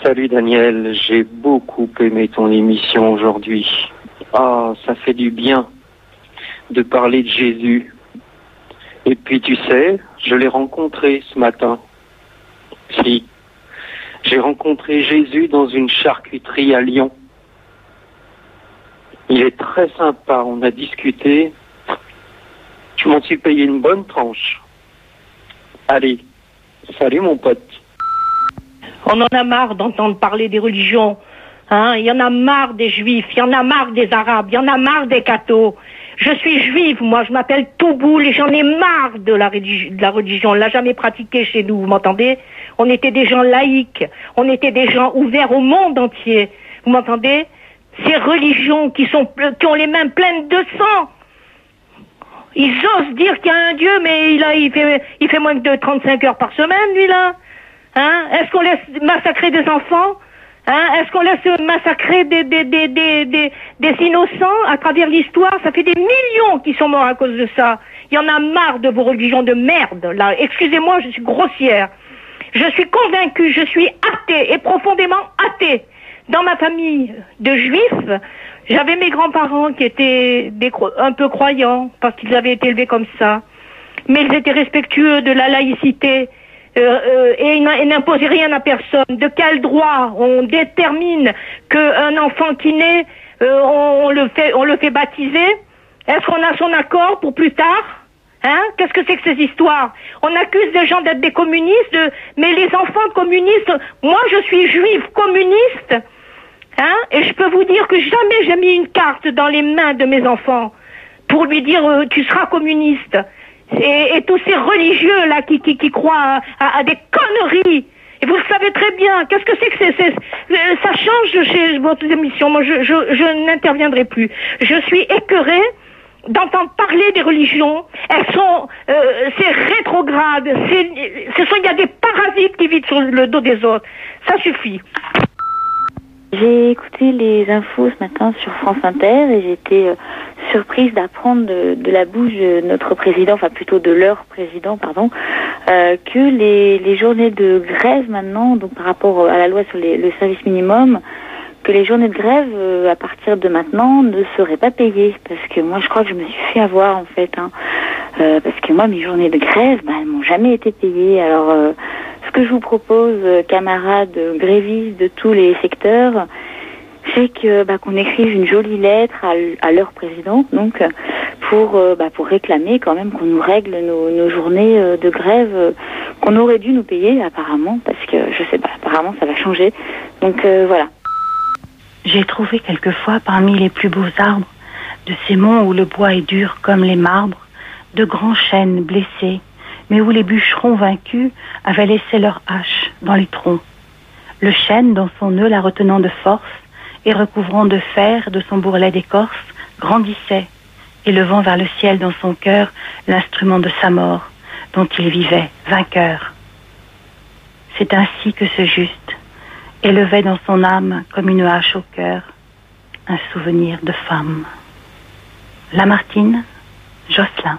Salut Daniel, j'ai beaucoup aimé ton émission aujourd'hui. Ah, ça fait du bien de parler de Jésus. Et puis tu sais, je l'ai rencontré ce matin. Si, j'ai rencontré Jésus dans une charcuterie à Lyon. Il est très sympa, on a discuté. Je m'en suis payé une bonne tranche. Allez, salut mon pote. On en a marre d'entendre parler des religions. Hein, il y en a marre des juifs, il y en a marre des arabes, il y en a marre des cathos. Je suis juive, moi, je m'appelle Touboul et j'en ai marre de la religion. On l'a jamais pratiquée chez nous, vous m'entendez? On était des gens laïques, on était des gens ouverts au monde entier. Vous m'entendez? Ces religions qui ont les mains pleines de sang. Ils osent dire qu'il y a un Dieu, mais il fait moins de 35 heures par semaine, lui, là. Hein? Est-ce qu'on laisse massacrer des enfants? Hein? Est-ce qu'on laisse massacrer des innocents à travers l'histoire? Ça fait des millions qui sont morts à cause de ça. Il y en a marre de vos religions de merde, là. Excusez-moi, je suis grossière. Je suis convaincue, je suis athée et profondément athée. Dans ma famille de juifs, j'avais mes grands-parents qui étaient un peu croyants parce qu'ils avaient été élevés comme ça. Mais ils étaient respectueux de la laïcité. Et ils n'imposaient rien à personne. De quel droit on détermine qu'un enfant qui naît, on le fait baptiser? Est-ce qu'on a son accord pour plus tard? Hein? Qu'est-ce que c'est que ces histoires? On accuse des gens d'être des communistes, mais les enfants de communistes, moi je suis juive communiste, hein? Et je peux vous dire que jamais j'ai mis une carte dans les mains de mes enfants pour lui dire tu seras communiste. Et tous ces religieux là qui croient à des conneries. Et vous le savez très bien. Qu'est-ce que c'est que ça change chez votre émission. Moi, je n'interviendrai plus. Je suis écœurée d'entendre parler des religions. Elles sont, c'est rétrograde. Il y a des parasites qui vivent sur le dos des autres. Ça suffit. J'ai écouté les infos ce matin sur France Inter et j'étais surprise d'apprendre de la bouche de notre président, enfin plutôt de leur président, pardon, que les journées de grève maintenant, donc par rapport à la loi sur le service minimum, que les journées de grève à partir de maintenant ne seraient pas payées. Parce que moi je crois que je me suis fait avoir en fait, hein, parce que moi mes journées de grève, elles m'ont jamais été payées. Alors ce que je vous propose, camarades grévistes de tous les secteurs, c'est que qu'on écrive une jolie lettre à leur président, donc pour réclamer quand même qu'on nous règle nos journées de grève qu'on aurait dû nous payer apparemment, parce que je sais pas, apparemment ça va changer. Donc voilà. J'ai trouvé quelquefois parmi les plus beaux arbres de ces monts où le bois est dur comme les marbres, de grands chênes blessés, mais où les bûcherons vaincus avaient laissé leurs haches dans les troncs. Le chêne, dans son nœud la retenant de force, et recouvrant de fer de son bourrelet d'écorce, grandissait, élevant vers le ciel dans son cœur l'instrument de sa mort, dont il vivait vainqueur. C'est ainsi que ce juste élevait dans son âme, comme une hache au cœur, un souvenir de femme. Lamartine, Jocelyn.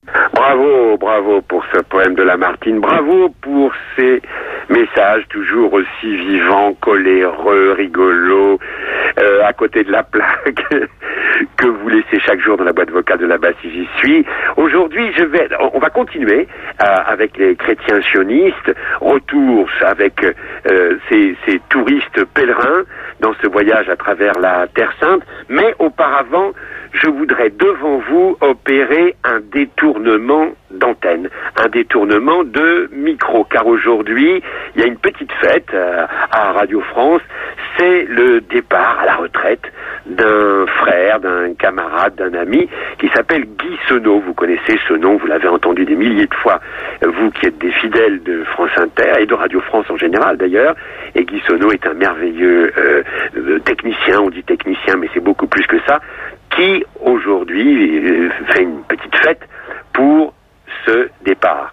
Bravo pour ce poème de Lamartine. Bravo pour ces messages toujours aussi vivants, coléreux, rigolos, à côté de la plaque que vous laissez chaque jour dans la boîte vocale de là-bas si j'y suis. Aujourd'hui, on va continuer avec les chrétiens sionistes, retour avec ces touristes pèlerins dans ce voyage à travers la Terre Sainte, mais auparavant, je voudrais devant vous opérer un détournement d'antenne, un détournement de micro, car aujourd'hui, il y a une petite fête à Radio France, c'est le départ à la retraite d'un frère, d'un camarade, d'un ami qui s'appelle Guy Senot. Vous connaissez ce nom, vous l'avez entendu des milliers de fois, vous qui êtes des fidèles de France Inter et de Radio France en général d'ailleurs. Et Guy Senot est un merveilleux technicien, on dit technicien mais c'est beaucoup plus que ça, qui aujourd'hui fait une petite fête pour ce départ.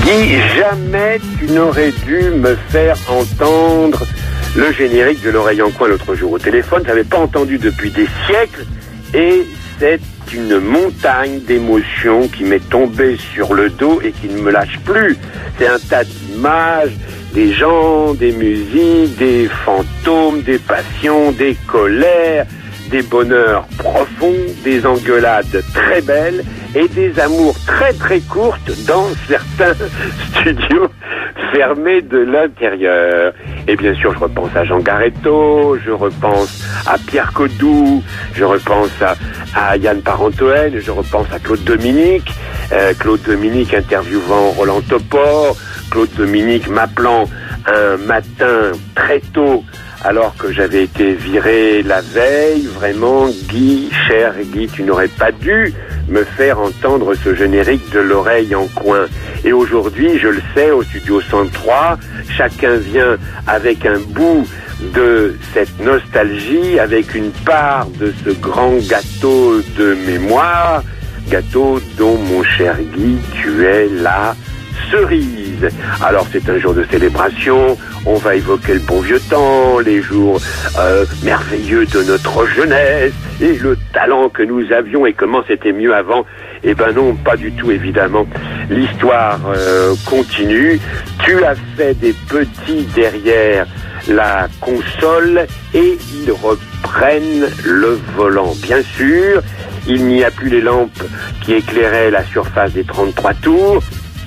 Guy, jamais tu n'aurais dû me faire entendre le générique de l'oreille en coin l'autre jour au téléphone. Je n'avais pas entendu depuis des siècles et c'est une montagne d'émotions qui m'est tombée sur le dos et qui ne me lâche plus. C'est un tas d'images, des gens, des musiques, des fantômes, des passions, des colères, des bonheurs profonds, des engueulades très belles et des amours très très courtes dans certains studios fermés de l'intérieur. Et bien sûr, je repense à Jean Garetto, je repense à Pierre Codou, je repense à Yann Parentoen, je repense à Claude Dominique, Claude Dominique interviewant Roland Topor, Claude Dominique m'appelant un matin très tôt alors que j'avais été viré la veille. Vraiment, Guy, cher Guy, tu n'aurais pas dû me faire entendre ce générique de l'oreille en coin. Et aujourd'hui, je le sais, au Studio 103, chacun vient avec un bout de cette nostalgie, avec une part de ce grand gâteau de mémoire, gâteau dont, mon cher Guy, tu es la cerise. Alors c'est un jour de célébration, on va évoquer le bon vieux temps, les jours merveilleux de notre jeunesse et le talent que nous avions et comment c'était mieux avant. Eh ben non, pas du tout évidemment. L'histoire continue. Tu as fait des petits derrière la console et ils reprennent le volant. Bien sûr, il n'y a plus les lampes qui éclairaient la surface des 33 tours,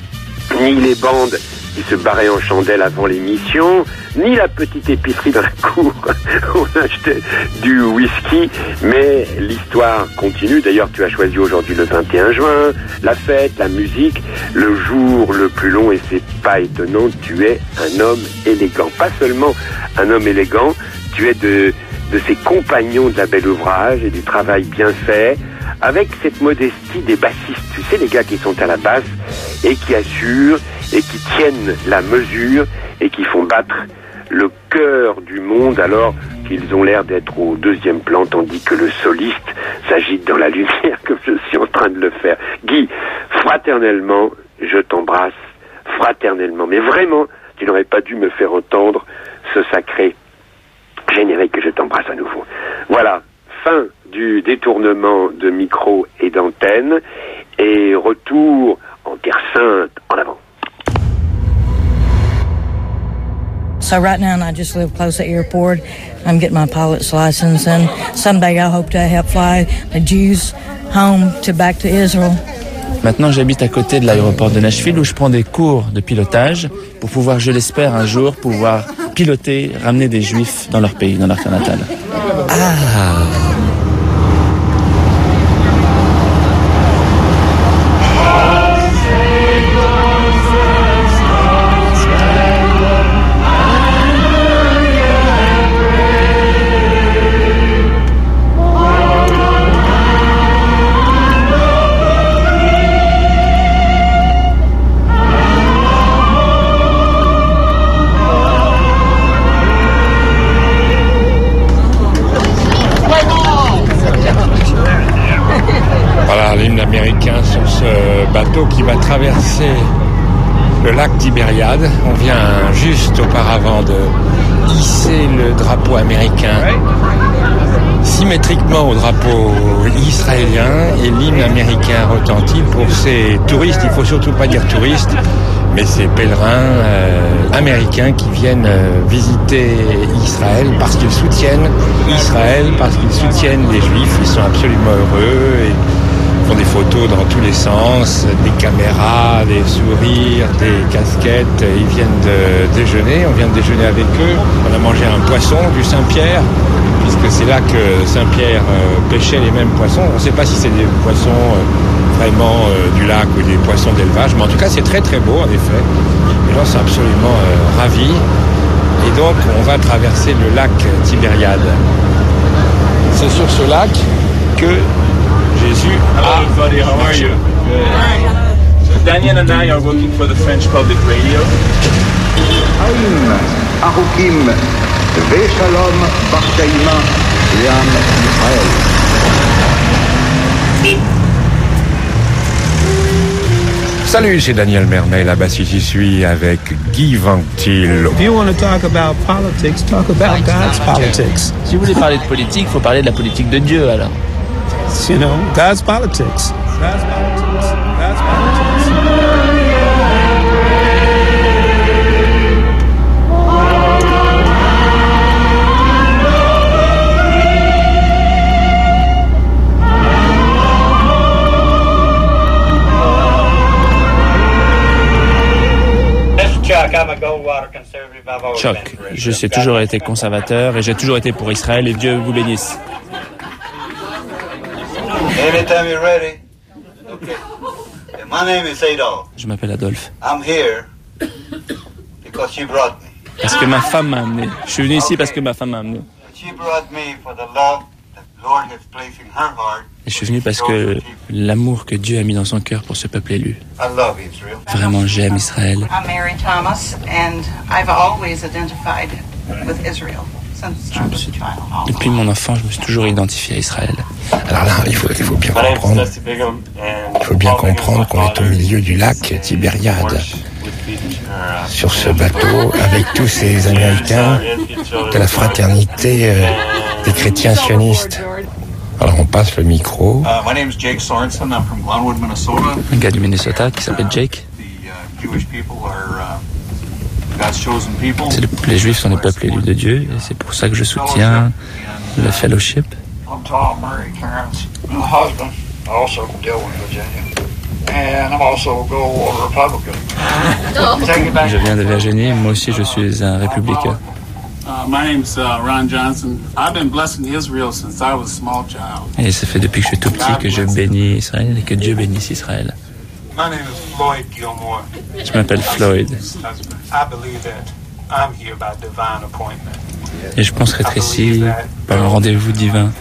ni les bandes qui se barraient en chandelle avant l'émission, ni la petite épicerie dans la cour où on achetait du whisky, mais l'histoire continue. D'ailleurs, tu as choisi aujourd'hui le 21 juin, la fête, la musique, le jour le plus long, et c'est pas étonnant, tu es un homme élégant. Pas seulement un homme élégant, tu es de ces compagnons de la belle ouvrage et du travail bien fait, avec cette modestie des bassistes, tu sais, les gars qui sont à la basse et qui assurent et qui tiennent la mesure et qui font battre le cœur du monde alors qu'ils ont l'air d'être au deuxième plan, tandis que le soliste s'agite dans la lumière comme je suis en train de le faire. Guy, fraternellement, je t'embrasse, fraternellement, mais vraiment, tu n'aurais pas dû me faire entendre ce sacré générique, que je t'embrasse à nouveau. Voilà, fin du détournement de micro et d'antenne et retour en Terre Sainte, en avant. So right now I just live close to the airport. I'm getting my pilot's license, and someday I hope to help fly the Jews home back to Israel. Maintenant, j'habite à côté de l'aéroport de Nashville où je prends des cours de pilotage pour pouvoir, je l'espère, un jour pouvoir piloter, ramener des Juifs dans leur pays, dans leur terre natale. Ah. Bateau qui va traverser le lac Tibériade. On vient juste auparavant de hisser le drapeau américain symétriquement au drapeau israélien et l'hymne américain retentit pour ces touristes, il faut surtout pas dire touristes, mais ces pèlerins américains qui viennent visiter Israël parce qu'ils soutiennent Israël, parce qu'ils soutiennent les Juifs. Ils sont absolument heureux et font des photos dans tous les sens, des caméras, des sourires, des casquettes. Ils viennent de déjeuner, on vient de déjeuner avec eux. On a mangé un poisson du Saint-Pierre, puisque c'est là que Saint-Pierre pêchait les mêmes poissons. On ne sait pas si c'est des poissons vraiment du lac ou des poissons d'élevage, mais en tout cas c'est très très beau en effet. Les gens sont absolument ravis. Et donc on va traverser le lac Tibériade. C'est sur ce lac que Jésus Hello everybody, how are you? Good. So Daniel and I are working for the French Public Radio. חיים ארוכים ושלום בר קיימא לעם ישראל. Salut, c'est Daniel Mermet, là-bas si j'y suis avec Guy Ventil. If you want to talk about politics, talk about God's politics. Si vous voulez parler de politique, il faut parler de la politique de Dieu alors. You know, God's politics. God's politics. God's politics. Chuck, je suis toujours été conservateur et j'ai toujours été pour Israël et Dieu vous bénisse. Anytime you're ready. Okay. My name is Adolf. Je m'appelle Adolphe. I'm here because she brought me. Parce que ma femme m'a amené. Je suis venu ici parce que ma femme m'a amené. She brought me for the love that the Lord has placed in her heart. Et je suis venu parce que l'amour que Dieu a mis dans son cœur pour ce peuple élu. I love Israel. Vraiment, j'aime Israël. I'm Mary Thomas and I've always identified with Israel. Depuis mon enfant, je me suis toujours identifié à Israël. Alors là, il faut bien comprendre qu'on est au milieu du lac Tibériade, sur ce bateau, avec tous ces Américains de la fraternité des chrétiens sionistes. Alors on passe le micro. My name is Jake Sorensen. I'm from Glenwood, Minnesota. Un gars du Minnesota qui s'appelle Jake. Les Juifs sont les peuples élus de Dieu et c'est pour ça que je soutiens le fellowship. Je viens de Virginie, moi aussi je suis un républicain. Et ça fait depuis que je suis tout petit que je bénis Israël et que Dieu bénisse Israël. Je m'appelle Floyd. Et je pense être ici par un rendez-vous divin.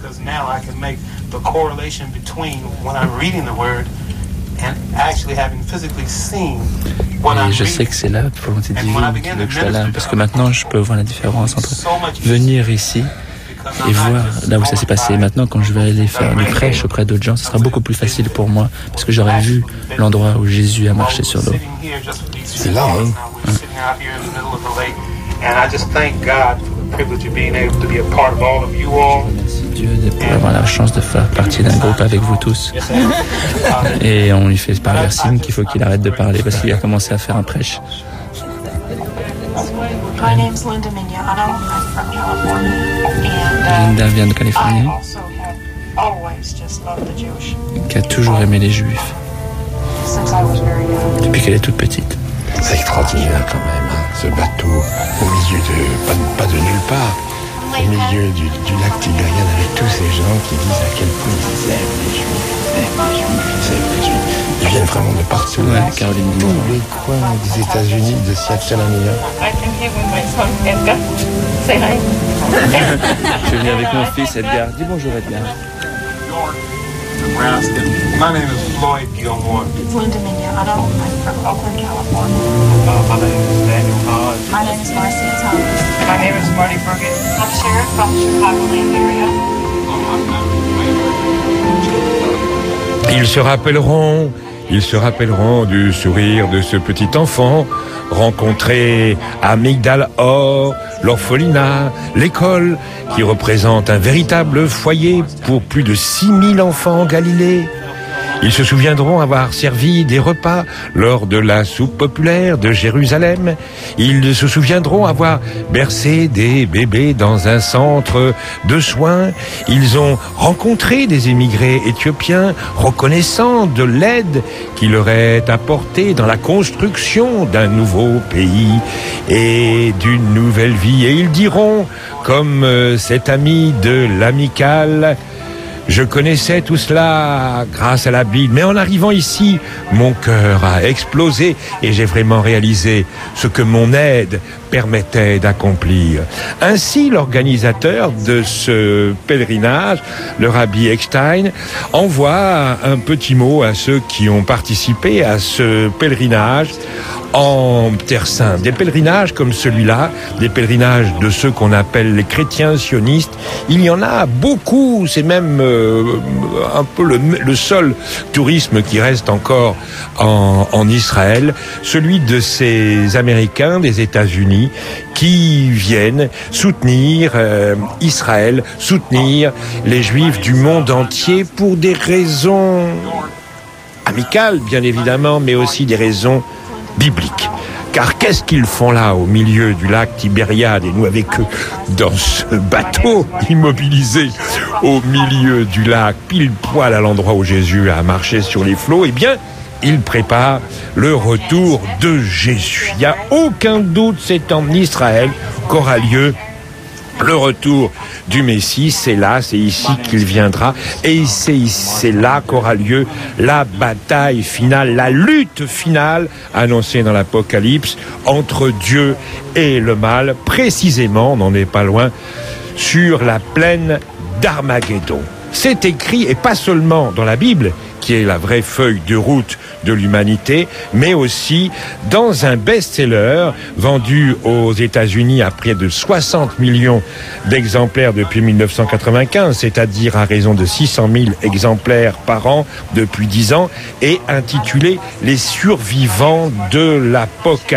Et je sais que c'est la volonté divine qui veut que je sois là, parce que maintenant je peux voir la différence entre venir ici et voir là où ça s'est passé. Maintenant, quand je vais aller faire une prêche auprès d'autres gens, ce sera beaucoup plus facile pour moi, parce que j'aurai vu l'endroit où Jésus a marché sur l'eau. C'est là, hein? Merci Dieu d'avoir la chance de faire partie d'un groupe avec vous tous. Et on lui fait parler signe qu'il faut qu'il arrête de parler, parce qu'il a commencé à faire un prêche. My name's Linda Mignano. I'm from California. Linda vient de Californie. I also have always just loved the Jewish. Qui a toujours aimé les Juifs. Since I was very young. Depuis qu'elle est toute petite. C'est extraordinaire quand même, hein, ce bateau au milieu de, pas de nulle part, au milieu du lac Tibériade avec tous ces gens qui disent à quel point ils aiment les Juifs. Ils viennent vraiment de partout. Ouais, Caroline. Tous les coins des États-Unis, de Seattle à New York. Je suis venu avec mon fils Edgar. Dis bonjour Edgar. My name is Floyd Gilmore. It's Linda Mignano. I'm from Oakland, California. My name is Daniel Hodge. My name is Marcia Thomas. My name is Marty Burgett. I'm Sharon from the Chicagoland area. Ils se rappelleront du sourire de ce petit enfant rencontré à Migdal Or, l'orphelinat, l'école qui représente un véritable foyer pour plus de 6000 enfants en Galilée. Ils se souviendront avoir servi des repas lors de la soupe populaire de Jérusalem. Ils se souviendront avoir bercé des bébés dans un centre de soins. Ils ont rencontré des émigrés éthiopiens reconnaissants de l'aide qui leur est apportée dans la construction d'un nouveau pays et d'une nouvelle vie. Et ils diront, comme cet ami de l'Amicale, je connaissais tout cela grâce à la Bible, mais en arrivant ici, mon cœur a explosé et j'ai vraiment réalisé ce que mon aide permettait d'accomplir. Ainsi, l'organisateur de ce pèlerinage, le Rabbi Eckstein, envoie un petit mot à ceux qui ont participé à ce pèlerinage en Terre Sainte. Des pèlerinages comme celui-là, des pèlerinages de ceux qu'on appelle les chrétiens sionistes, il y en a beaucoup, c'est même un peu le seul tourisme qui reste encore en Israël, celui de ces Américains des États-Unis qui viennent soutenir Israël, soutenir les Juifs du monde entier pour des raisons amicales, bien évidemment, mais aussi des raisons bibliques. Car qu'est-ce qu'ils font là, au milieu du lac Tibériade, et nous avec eux dans ce bateau immobilisé au milieu du lac, pile poil à l'endroit où Jésus a marché sur les flots? Eh bien, ils préparent le retour de Jésus. Il n'y a aucun doute, c'est en Israël qu'aura lieu le retour du Messie. C'est là, c'est ici qu'il viendra, et c'est là qu'aura lieu la bataille finale, la lutte finale annoncée dans l'Apocalypse entre Dieu et le mal, précisément, on n'en est pas loin, sur la plaine d'Armageddon. C'est écrit, et pas seulement dans la Bible, qui est la vraie feuille de route de l'humanité, mais aussi dans un best-seller vendu aux États-Unis à près de 60 millions d'exemplaires depuis 1995, c'est-à-dire à raison de 600 000 exemplaires par an depuis 10 ans, et intitulé « Les survivants de l'Apocalypse »,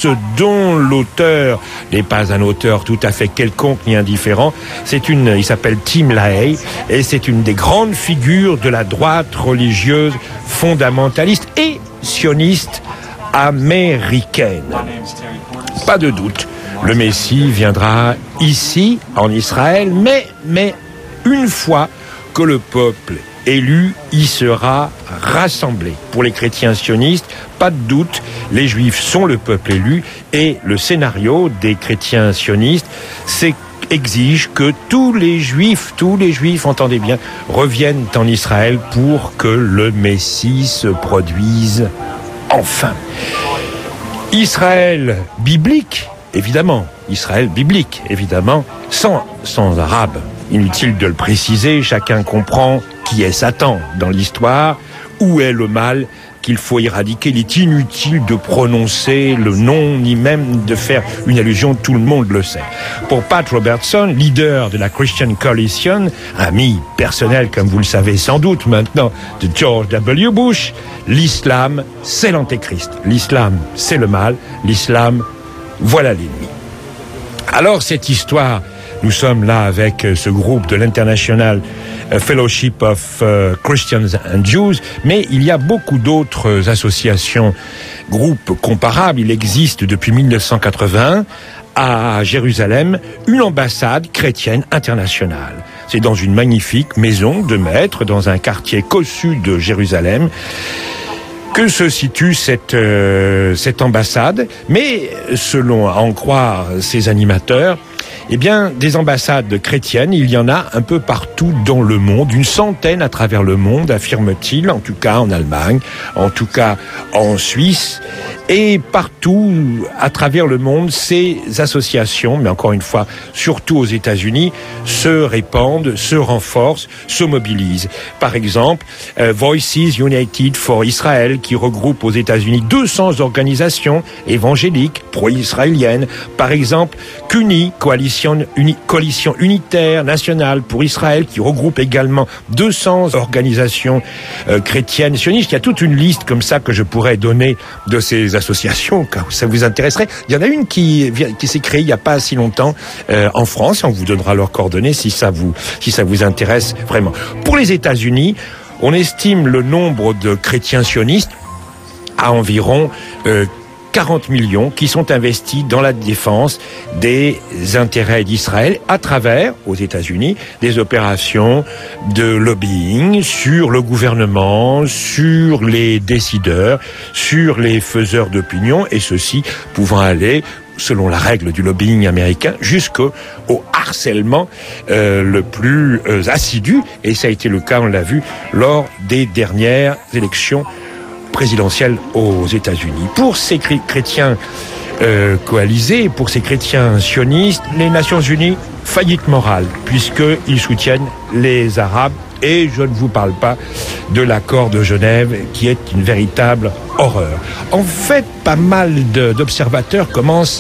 dont l'auteur n'est pas un auteur tout à fait quelconque ni indifférent. Il s'appelle Tim LaHaye, et c'est une des grandes figures de la droite religieuse fondamentaliste et sioniste américaine. Pas de doute, le Messie viendra ici, en Israël, mais une fois que le peuple élu y sera rassemblé. Pour les chrétiens sionistes, pas de doute, les Juifs sont le peuple élu, et le scénario des chrétiens sionistes, c'est exige que tous les Juifs, entendez bien, reviennent en Israël pour que le Messie se produise enfin. Israël biblique, évidemment, sans arabe. Inutile de le préciser, chacun comprend qui est Satan dans l'histoire, où est le mal qu'il faut éradiquer. Il est inutile de prononcer le nom, ni même de faire une allusion, tout le monde le sait. Pour Pat Robertson, leader de la Christian Coalition, ami personnel, comme vous le savez sans doute maintenant, de George W. Bush, l'islam, c'est l'antéchrist. L'islam, c'est le mal. L'islam, voilà l'ennemi. Alors, cette histoire, nous sommes là avec ce groupe de l'International Fellowship of Christians and Jews, mais il y a beaucoup d'autres associations, groupes comparables. Il existe depuis 1981 à Jérusalem une ambassade chrétienne internationale. C'est dans une magnifique maison de maître dans un quartier cossu de Jérusalem que se situe cette ambassade. Mais selon à en croire ses animateurs, eh bien, des ambassades chrétiennes, il y en a un peu partout dans le monde, une centaine à travers le monde, affirme-t-il, en tout cas en Allemagne, en tout cas en Suisse, et partout à travers le monde, ces associations, mais encore une fois, surtout aux États-Unis, se répandent, se renforcent, se mobilisent. Par exemple, Voices United for Israel, qui regroupe aux États-Unis 200 organisations évangéliques pro-israéliennes. Par exemple, CUNY, Coalition unitaire nationale pour Israël, qui regroupe également 200 organisations chrétiennes sionistes. Il y a toute une liste comme ça que je pourrais donner de ces associations, quand ça vous intéresserait. Il y en a une qui s'est créée il n'y a pas si longtemps en France, et on vous donnera leurs coordonnées si ça vous intéresse vraiment. Pour les États-Unis, on estime le nombre de chrétiens sionistes à environ 40 millions qui sont investis dans la défense des intérêts d'Israël à travers, aux États-Unis, des opérations de lobbying sur le gouvernement, sur les décideurs, sur les faiseurs d'opinion, et ceci pouvant aller, selon la règle du lobbying américain, jusqu'au harcèlement le plus assidu, et ça a été le cas, on l'a vu, lors des dernières élections présidentielle aux États-Unis. Pour ces chrétiens coalisés, pour ces chrétiens sionistes, les Nations Unies, faillite morale, puisqu'ils soutiennent les Arabes, et je ne vous parle pas de l'accord de Genève, qui est une véritable horreur. En fait, pas mal d'observateurs commencent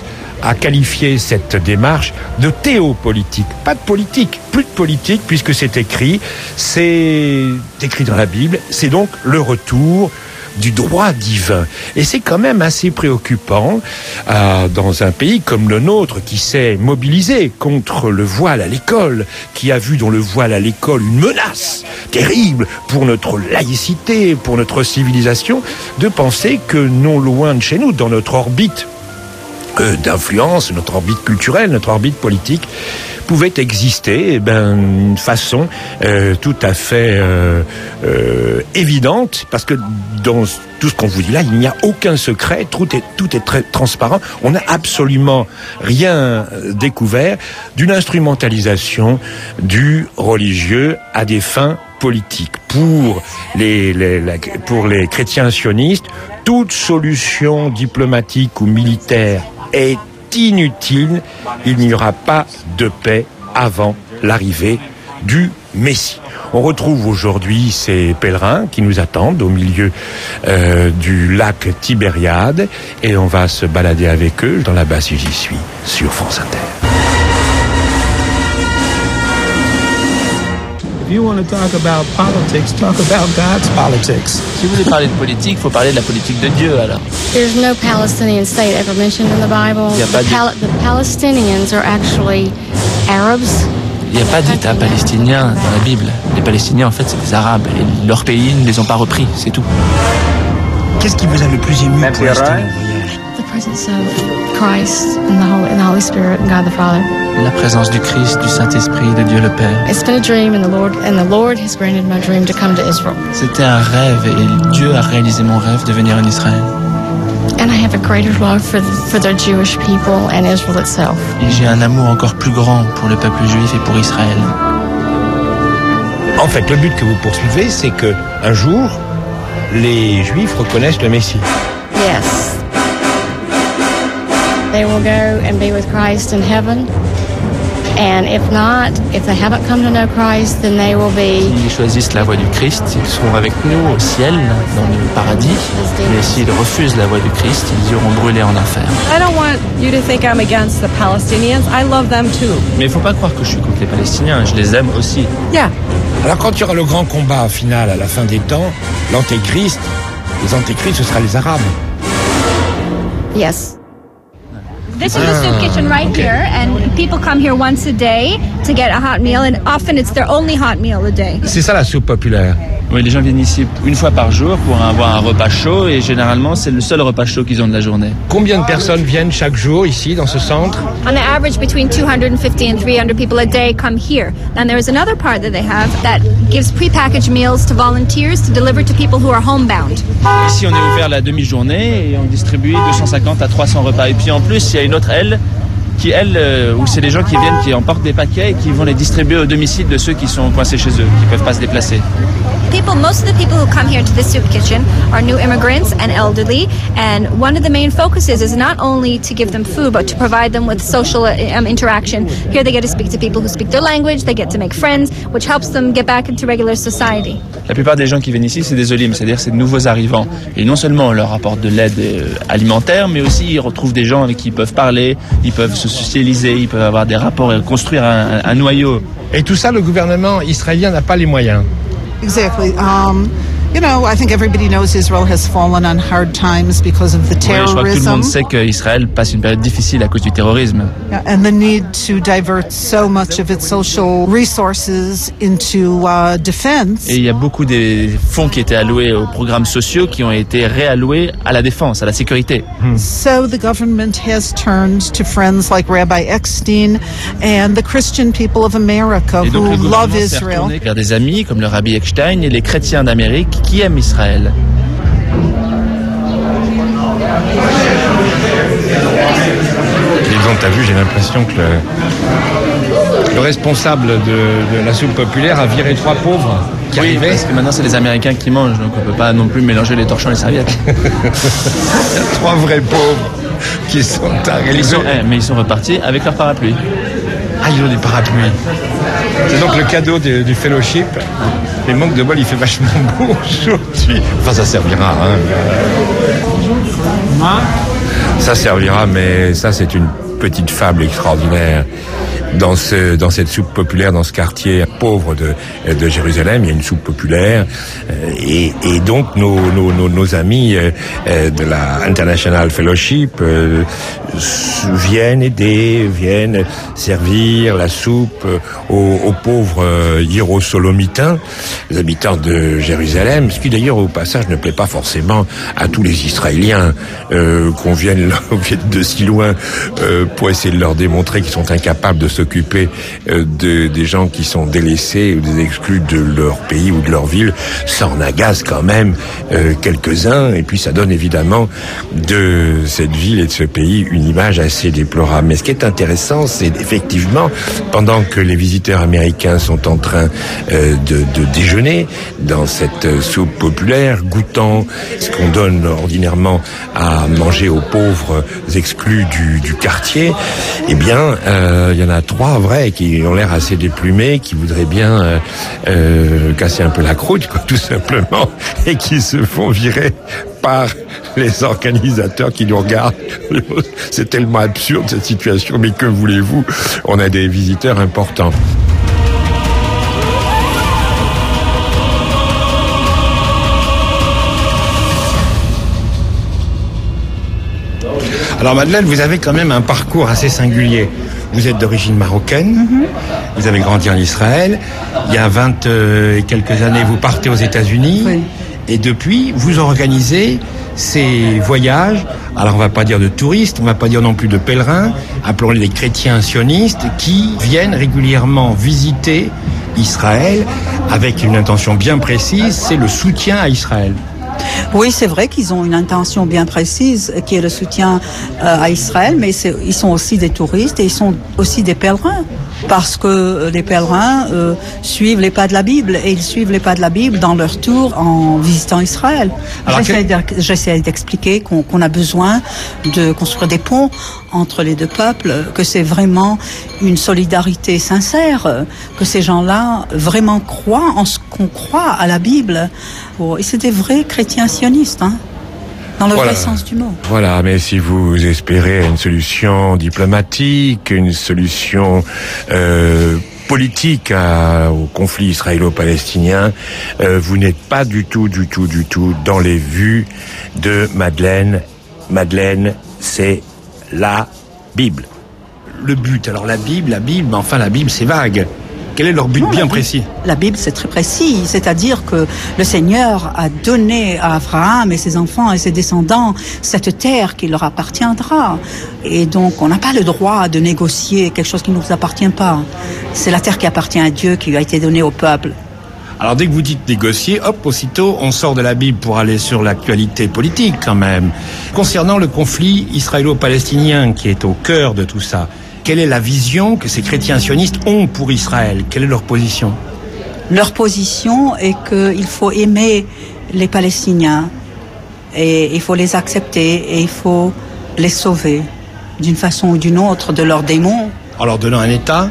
a qualifié cette démarche de théopolitique. Pas de politique, plus de politique, puisque c'est écrit dans la Bible, c'est donc le retour du droit divin. Et c'est quand même assez préoccupant dans un pays comme le nôtre qui s'est mobilisé contre le voile à l'école, qui a vu dans le voile à l'école une menace terrible pour notre laïcité, pour notre civilisation, de penser que non loin de chez nous, dans notre orbite d'influence, notre orbite culturelle, notre orbite politique, pouvait exister une façon tout à fait évidente, parce que dans tout ce qu'on vous dit là, il n'y a aucun secret, tout est très transparent, on n'a absolument rien découvert d'une instrumentalisation du religieux à des fins politiques. Pour les chrétiens sionistes, toute solution diplomatique ou militaire est inutile, il n'y aura pas de paix avant l'arrivée du Messie. On retrouve aujourd'hui ces pèlerins qui nous attendent au milieu du lac Tibériade et on va se balader avec eux dans la basse J'y suis sur France Inter. If you want to talk about politics, talk about God's politics. Si vous voulez parler de politique, il faut parler de la politique de Dieu, alors. There's no Palestinian state ever mentioned in the Bible. The Palestinians are actually Arabs. Il n'y a pas d'État palestinien dans la Bible. Les Palestiniens, en fait, c'est des Arabes. Et leur pays ne les ont pas repris, c'est tout. Qu'est-ce qui vous a le plus ému pour l'instant dans le voyage? The presence of Christ and the Holy Spirit and God the Father. La présence du Christ, du Saint-Esprit, de Dieu le Père. It's been a dream, and the Lord has granted my dream to come to Israel. C'était un rêve, et Dieu a réalisé mon rêve de venir en Israël. And I have a greater love for the Jewish people and Israel itself. Et j'ai un amour encore plus grand pour le peuple juif et pour Israël. En fait, le but que vous poursuivez, c'est que un jour, les Juifs reconnaissent le Messie. Yes. They will go and be with Christ in heaven. And if not, if they haven't come to know Christ, then they will be... S'ils choisissent la voie du Christ, ils seront avec nous au ciel, dans le paradis. Mais s'ils refusent la voie du Christ, ils iront brûler en enfer. I don't want you to think I'm against the Palestinians. I love them too. Mais il ne faut pas croire que je suis contre les Palestiniens, je les aime aussi. Yeah. Alors quand il y aura le grand combat final à la fin des temps, l'antéchrist, les antéchrists, ce sera les Arabes. Yes. This is the soup kitchen right here, and people come here once a day to get a hot meal, and often it's their only hot meal a day. C'est ça la soupe populaire. Oui, les gens viennent ici une fois par jour pour avoir un repas chaud, et généralement c'est le seul repas chaud qu'ils ont de la journée. Combien de personnes viennent chaque jour ici dans ce centre? On the average, between 250 and 300 people a day come here. And there is another part that they have that gives prepackaged meals to volunteers to deliver to people who are homebound. Ici, on est ouvert la demi-journée et on distribue 250 à 300 repas. Et puis en plus, il y a une autre aile où c'est les gens qui viennent, qui emportent des paquets et qui vont les distribuer au domicile de ceux qui sont coincés chez eux, qui ne peuvent pas se déplacer. Most of the people who come here to the soup kitchen are new immigrants and elderly, and one of the main focuses is not only to give them food, but to provide them with social interaction. Here they get to speak to people who speak their language, they get to make friends, which helps them get back into regular society. La plupart des gens qui viennent ici, c'est des olim, c'est-à-dire c'est de nouveaux arrivants. Et non seulement on leur apporte de l'aide alimentaire, mais aussi ils retrouvent des gens avec qui ils peuvent parler, ils peuvent se socialiser, ils peuvent avoir des rapports et construire un noyau. Et tout ça, le gouvernement israélien n'a pas les moyens. Exactly. You know, I think everybody knows Israel has fallen on hard times because of the terrorism. Oui, je crois que tout le monde sait qu'Israël passe une période difficile à cause du terrorisme. And the need to divert so much of its social resources into defense. Et il y a beaucoup des fonds qui étaient alloués aux programmes sociaux qui ont été réalloués à la défense, à la sécurité. So the government has turned to friends like Rabbi Eckstein and the Christian people of America who love Israel. Vers des amis comme le Rabbi Eckstein et les chrétiens d'Amérique qui aiment Israël. Et donc, t'as vu, j'ai l'impression que le responsable de la soupe populaire a viré 3 pauvres qui arrivaient. Parce que maintenant, c'est les Américains qui mangent, donc on peut pas non plus mélanger les torchons et les serviettes. 3 vrais pauvres qui sont arrivés. Mais ils sont repartis avec leur parapluie. Ah, ils ont des parapluies. C'est donc le cadeau du fellowship. Et manque de bol, il fait vachement beau aujourd'hui. Enfin, ça servira. Hein. Ça servira, mais ça, c'est une petite fable extraordinaire. Dans cette soupe populaire, dans ce quartier pauvre de Jérusalem, il y a une soupe populaire et donc nos amis de la International Fellowship viennent servir la soupe aux pauvres hierosolomites, les habitants de Jérusalem, ce qui d'ailleurs au passage ne plaît pas forcément à tous les Israéliens qu'on vienne de si loin pour essayer de leur démontrer qu'ils sont incapables de s'occuper des gens qui sont délaissés ou des exclus de leur pays ou de leur ville. Ça en agace quand même quelques-uns, et puis ça donne évidemment de cette ville et de ce pays une image assez déplorable. Mais ce qui est intéressant, c'est effectivement, pendant que les visiteurs américains sont en train de déjeuner dans cette soupe populaire, goûtant ce qu'on donne ordinairement à manger aux pauvres exclus du quartier, eh bien, il y en a 3 vrais qui ont l'air assez déplumés, qui voudraient bien casser un peu la croûte, quoi, tout simplement, et qui se font virer par les organisateurs qui nous regardent. C'est tellement absurde cette situation, mais que voulez-vous? On a des visiteurs importants. Alors Madeleine, vous avez quand même un parcours assez singulier. Vous êtes d'origine marocaine, vous avez grandi en Israël, il y a 20 et quelques années vous partez aux États-Unis, oui. Et depuis vous organisez ces voyages, alors on va pas dire de touristes, on va pas dire non plus de pèlerins, appelons-les les chrétiens sionistes, qui viennent régulièrement visiter Israël avec une intention bien précise, c'est le soutien à Israël. Oui, c'est vrai qu'ils ont une intention bien précise qui est le soutien à Israël, mais ils sont aussi des touristes et ils sont aussi des pèlerins. Parce que les pèlerins suivent les pas de la Bible et ils suivent les pas de la Bible dans leur tour en visitant Israël. J'essaie d'expliquer qu'on a besoin de construire des ponts entre les deux peuples, que c'est vraiment une solidarité sincère, que ces gens-là vraiment croient en ce qu'on croit à la Bible. Et c'est des vrais chrétiens sionistes, hein. Dans le vrai sens du mot. Voilà, mais si vous espérez une solution diplomatique, une solution politique au conflit israélo-palestinien, vous n'êtes pas du tout dans les vues de Madeleine. Madeleine, c'est la Bible. Le but, alors la Bible, mais enfin la Bible c'est vague. Quel est leur but bien précis? La Bible, c'est très précis. C'est-à-dire que le Seigneur a donné à Abraham et ses enfants et ses descendants cette terre qui leur appartiendra. Et donc, on n'a pas le droit de négocier quelque chose qui ne nous appartient pas. C'est la terre qui appartient à Dieu qui a été donnée au peuple. Alors, dès que vous dites négocier, hop, aussitôt, on sort de la Bible pour aller sur l'actualité politique, quand même. Concernant le conflit israélo-palestinien qui est au cœur de tout ça, quelle est la vision que ces chrétiens sionistes ont pour Israël? Quelle est leur position? Leur position est qu'il faut aimer les Palestiniens et il faut les accepter et il faut les sauver d'une façon ou d'une autre de leurs démons. En leur donnant un État?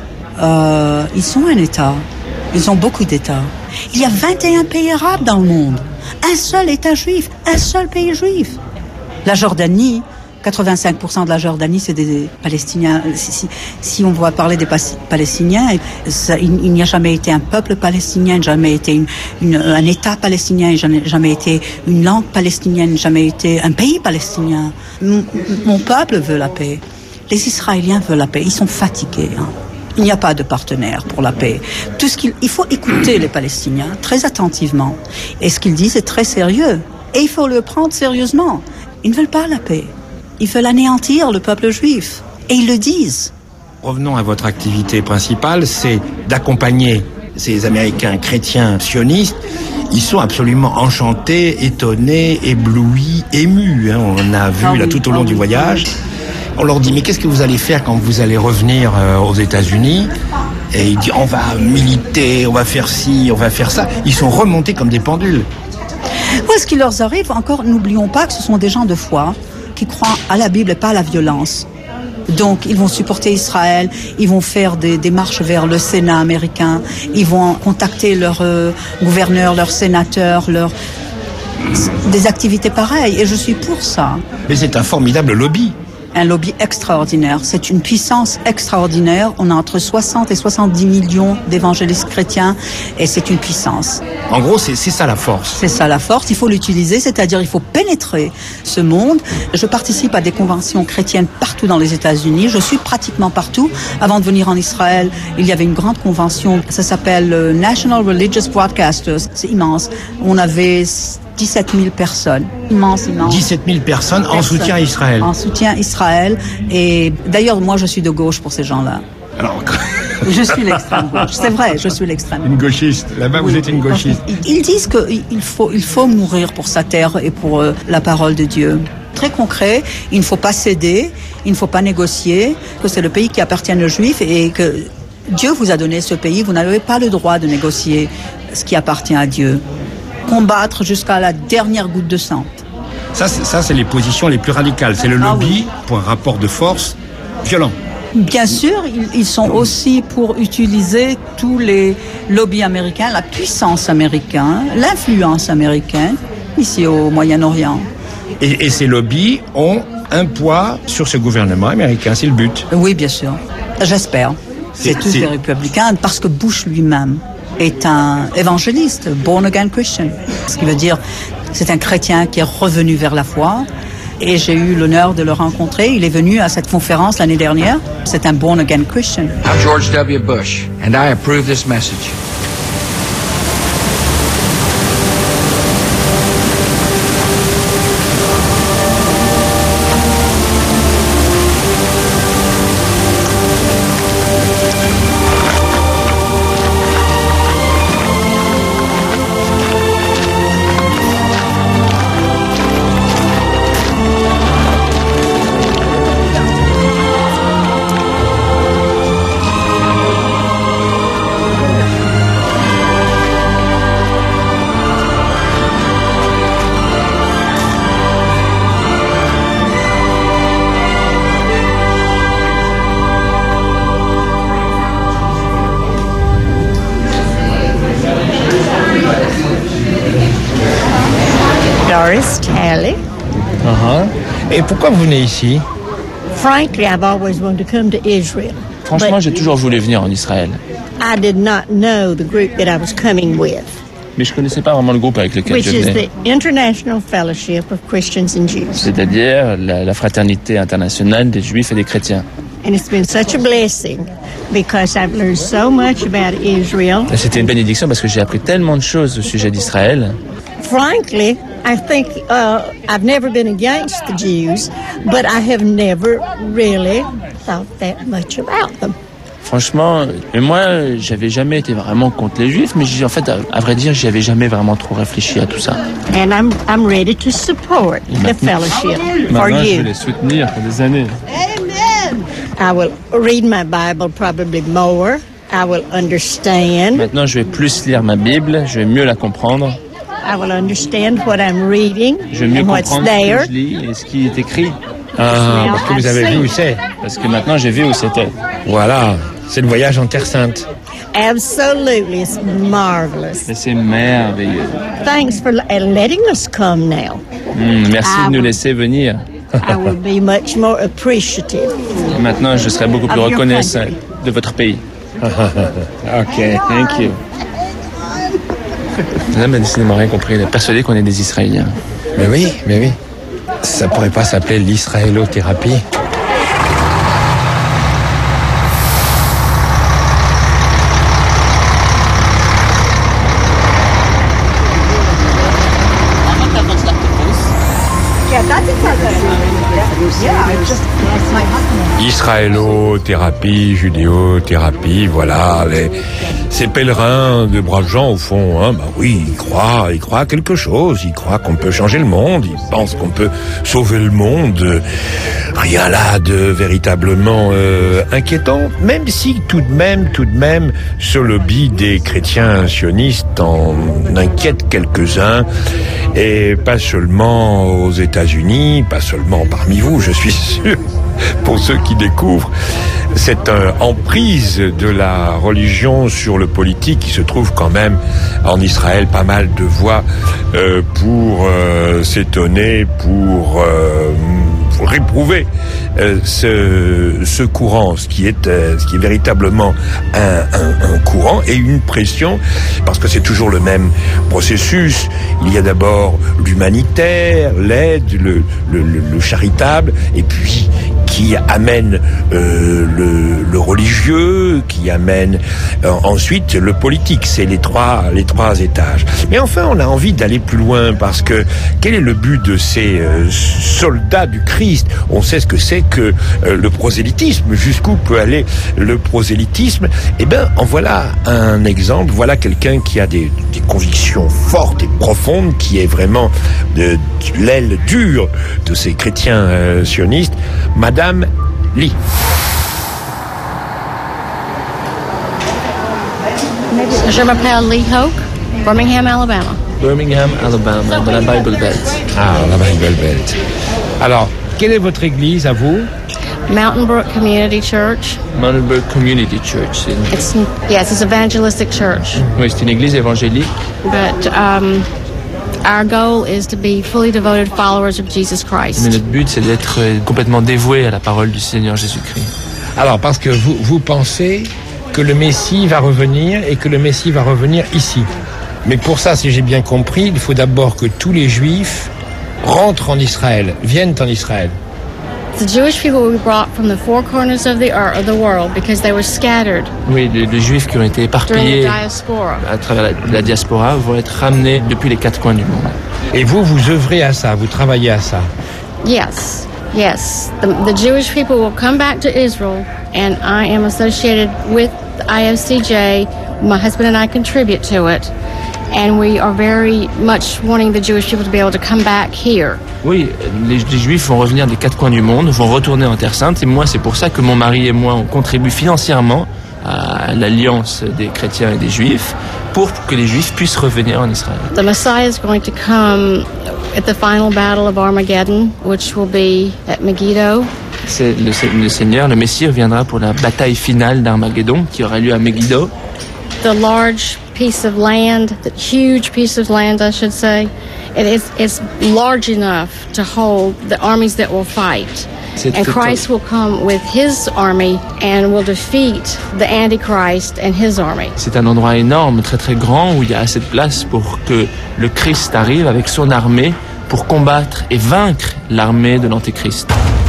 Ils sont un État. Ils ont beaucoup d'États. Il y a 21 pays arabes dans le monde. Un seul État juif, un seul pays juif. La Jordanie... 85% de la Jordanie, c'est des Palestiniens. Si on va parler des Palestiniens, il n'y a jamais été un peuple palestinien, jamais été un État palestinien, jamais été une langue palestinienne, jamais été un pays palestinien. Mon peuple veut la paix. Les Israéliens veulent la paix. Ils sont fatigués. Hein. Il n'y a pas de partenaire pour la paix. Il faut écouter les Palestiniens très attentivement. Et ce qu'ils disent est très sérieux. Et il faut le prendre sérieusement. Ils ne veulent pas la paix. Ils veulent anéantir le peuple juif. Et ils le disent. Revenons à votre activité principale, c'est d'accompagner ces Américains chrétiens sionistes. Ils sont absolument enchantés, étonnés, éblouis, émus. Hein. On a vu là tout au long du voyage. On leur dit, mais qu'est-ce que vous allez faire quand vous allez revenir aux États-Unis? Et ils disent, on va militer, on va faire ci, on va faire ça. Ils sont remontés comme des pendules. Où est-ce qu'il leur arrive? Encore, n'oublions pas que ce sont des gens de foi qui croient à la Bible et pas à la violence. Donc, ils vont supporter Israël, ils vont faire des marches vers le Sénat américain, ils vont contacter leur gouverneur, leur sénateur, des activités pareilles. Et je suis pour ça. Mais c'est un formidable lobby. un lobby extraordinaire. C'est une puissance extraordinaire. On a entre 60 et 70 millions d'évangélistes chrétiens et c'est une puissance. En gros, c'est ça la force. C'est ça la force. Il faut l'utiliser, c'est-à-dire il faut pénétrer ce monde. Je participe à des conventions chrétiennes partout dans les États-Unis. Je suis pratiquement partout. Avant de venir en Israël, il y avait une grande convention. Ça s'appelle National Religious Broadcasters. C'est immense. On avait 17 000 personnes. Immense. 17 000 personnes en soutien à Israël. En soutien à Israël. Et d'ailleurs, moi, je suis de gauche pour ces gens-là. Alors, je suis l'extrême gauche. C'est vrai, je suis l'extrême gauche. Une gauchiste. Là-bas, vous êtes une gauchiste. Ils disent qu'il faut mourir pour sa terre et pour la parole de Dieu. Très concret, il ne faut pas céder, il ne faut pas négocier, que c'est le pays qui appartient aux Juifs et que Dieu vous a donné ce pays, vous n'avez pas le droit de négocier ce qui appartient à Dieu. Combattre jusqu'à la dernière goutte de sang. Ça, c'est les positions les plus radicales. C'est le lobby pour un rapport de force violent. Bien sûr, ils sont aussi pour utiliser tous les lobbies américains, la puissance américaine, l'influence américaine, ici au Moyen-Orient. Et ces lobbies ont un poids sur ce gouvernement américain, c'est le but. Oui, bien sûr. J'espère. C'est tous les républicains, parce que Bush lui-même est un évangéliste, born again Christian. Ce qui veut dire, c'est un chrétien qui est revenu vers la foi. Et j'ai eu l'honneur de le rencontrer. Il est venu à cette conférence l'année dernière. C'est un born again Christian. I'm George W. Bush, and I approve this message. Doris Talley. Et pourquoi vous venez ici? Frankly, I've always wanted to come to Israel. Franchement, j'ai toujours voulu venir en Israël. I did not know the group that I was coming with, Mais je connaissais pas vraiment le groupe avec lequel which je is venais. the International Fellowship of Christians and Jews. C'est-à-dire la fraternité internationale des Juifs et des chrétiens. And it's been such a blessing because I've learned so much about Israel. Et c'était une bénédiction parce que j'ai appris tellement de choses au sujet d'Israël. Frankly, I think I've never been against the Jews, but I have never really thought that much about them. Franchement, moi, j'avais jamais été vraiment contre les Juifs, mais en fait, à vrai dire, j'y avais jamais vraiment trop réfléchi à tout ça. And I'm ready to support the fellowship for Maintenant, je vais you. les soutenir pour des années. I will read my Bible probably more. I will understand. Maintenant, je vais plus lire ma Bible, je vais mieux la comprendre. I will understand what I'm reading Je vais mieux and what's comprendre ce there. que je lis et ce qui est écrit. Ah, parce que vous avez vu où c'est. Parce que maintenant, j'ai vu où c'était. Voilà, c'est le voyage en Terre Sainte. Absolutely, it's marvelous. Et c'est merveilleux. Thanks for letting us come now. Merci de nous laisser venir. I will be much more appreciative. Maintenant, je serai beaucoup plus Of your reconnaissant country. de votre pays. Ok, Thank you. L'homme a décidément rien compris. Il est persuadé qu'on est des Israéliens. Mais oui. Ça pourrait pas s'appeler l'israélothérapie? Israélothérapie, judéothérapie, voilà, ces pèlerins de braves gens au fond, hein, bah oui, ils croient à quelque chose, ils croient qu'on peut changer le monde, ils pensent qu'on peut sauver le monde, rien là de véritablement inquiétant, même si tout de même, ce lobby des chrétiens sionistes en inquiète quelques-uns, et pas seulement aux États-Unis, pas seulement parmi vous, je suis sûr, pour ceux qui découvrent cette emprise de la religion sur le politique qui se trouve quand même en Israël, pas mal de voix pour s'étonner, pour réprouver ce courant, ce qui est véritablement un courant et une pression, parce que c'est toujours le même processus. Il y a d'abord l'humanitaire, l'aide, le charitable, et puis qui amène le religieux, qui amène ensuite le politique. C'est les trois étages. Mais enfin, on a envie d'aller plus loin, parce que quel est le but de ces soldats du Christ? On sait ce que c'est que le prosélytisme. Jusqu'où peut aller le prosélytisme? Eh bien, en voilà un exemple. Voilà quelqu'un qui a des convictions fortes et profondes, qui est vraiment de l'aile dure de ces chrétiens sionistes. Madame Lee. Je m'appelle Lee Hoke, Birmingham, Alabama. Birmingham, Alabama, dans la Bible Belt. Ah, la Bible Belt. Alors, quelle est votre église à vous? Mountain Brook Community Church. Mountain Brook Community Church. It's evangelistic church. Oui, c'est une église évangélique. But our goal is to be fully devoted followers of Jesus Christ. Mais notre but, c'est d'être complètement dévoué à la parole du Seigneur Jésus-Christ. Alors, parce que vous pensez que le Messie va revenir et que le Messie va revenir ici. Mais pour ça, si j'ai bien compris, il faut d'abord que tous les Juifs rentrent en Israël, viennent en Israël. The Jewish people were brought from the four corners of the world because they were scattered. Oui, les Juifs qui ont été éparpillés à travers la diaspora vont être ramenés depuis les quatre coins du monde. Et vous œuvrez à ça, vous travaillez à ça. Yes. The Jewish people will come back to Israel, and I am associated with the IFCJ. My husband and I contribute to it. And we are very much wanting the Jewish people to be able to come back here. Oui, les Juifs vont revenir des quatre coins du monde, vont retourner en Terre Sainte, et moi c'est pour ça que mon mari et moi on contribue financièrement à l'alliance des chrétiens et des Juifs pour que les Juifs puissent revenir en Israël. The Messiah is going to come at the final battle of Armageddon, which will be at Megiddo. C'est le Seigneur, le Messie reviendra pour la bataille finale d'Armageddon qui aura lieu à Megiddo. The large piece of land, the huge piece of land, I should say, it's large enough to hold the armies that will fight. And Christ will come with his army and will defeat the Antichrist and his army. C'est un endroit énorme, très très grand, où il y a assez de place pour que le Christ arrive avec son armée pour combattre et vaincre l'armée de l'Antéchrist.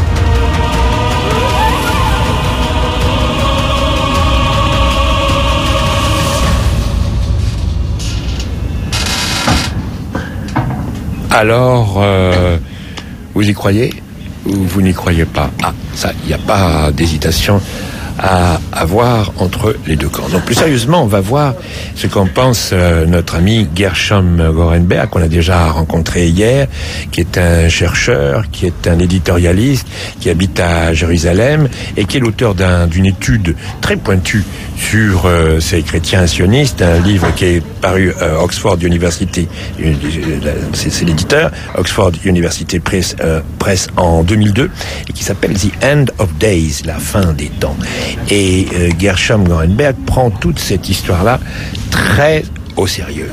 Alors, vous y croyez ou vous n'y croyez pas? Ah, ça, il n'y a pas d'hésitation à avoir entre les deux camps. Donc plus sérieusement, on va voir ce qu'en pense notre ami Gershom Gorenberg, qu'on a déjà rencontré hier, qui est un chercheur, qui est un éditorialiste, qui habite à Jérusalem et qui est l'auteur d'une étude très pointue sur ces chrétiens sionistes, un livre qui est paru Oxford University, c'est l'éditeur, Oxford University Press en 2002, et qui s'appelle The End of Days, la fin des temps. Et Gershom Gorenberg prend toute cette histoire-là très au sérieux.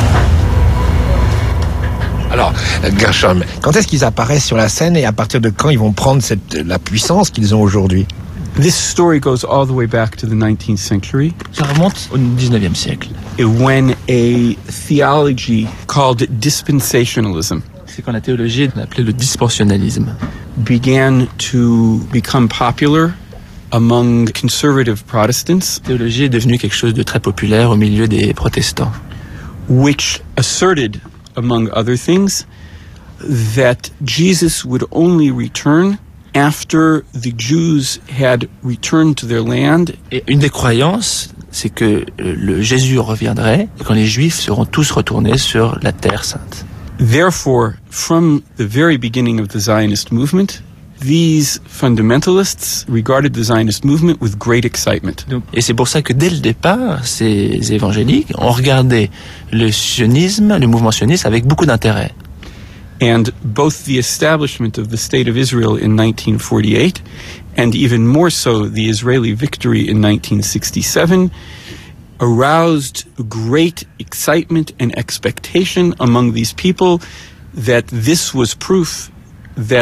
Alors, Gershom, quand est-ce qu'ils apparaissent sur la scène et à partir de quand ils vont prendre la puissance qu'ils ont aujourd'hui? This story goes all the way back to the 19th century. Ça remonte au 19e siècle. When a theology called dispensationalism, c'est quand la théologie appelée le dispensationalisme, began to become popular among conservative Protestants. La théologie est devenue quelque chose de très populaire au milieu des protestants. Which asserted, among other things, that Jesus would only return after the Jews had returned to their land. Et une des croyances, c'est que le Jésus reviendrait quand les Juifs seront tous retournés sur la Terre Sainte. Therefore, from the very beginning of the Zionist movement, these fundamentalists regarded the Zionist movement with great excitement. Et c'est pour ça que dès le départ, ces évangéliques ont regardé le sionisme, le mouvement sioniste, avec beaucoup d'intérêt. And both the establishment of the State of Israel in 1948 and even more so the Israeli victory in 1967 aroused great excitement and expectation among these people that this was proof that